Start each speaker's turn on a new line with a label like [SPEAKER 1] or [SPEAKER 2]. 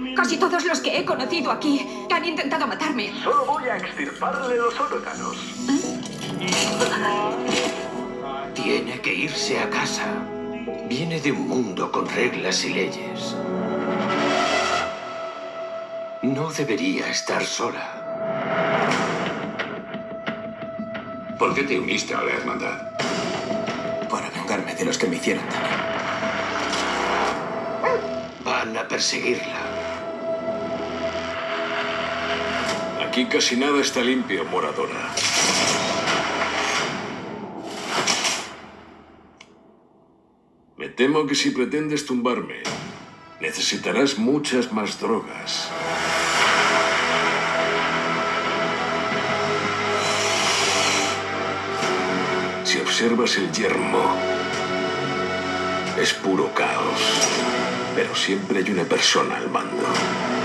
[SPEAKER 1] Casi todos los que he conocido aquí han intentado matarme.
[SPEAKER 2] Solo voy a extirparle los órganos.
[SPEAKER 3] Tiene que irse a casa. Viene de un mundo con reglas y leyes. No debería estar sola.
[SPEAKER 4] ¿Por qué te uniste a la hermandad?
[SPEAKER 3] Para vengarme de los que me hicieron daño. Van a perseguirla.
[SPEAKER 4] Aquí casi nada está limpio, moradora. Me temo que si pretendes tumbarme, necesitarás muchas más drogas. Si observas el yermo, es puro caos, pero siempre hay una persona al mando.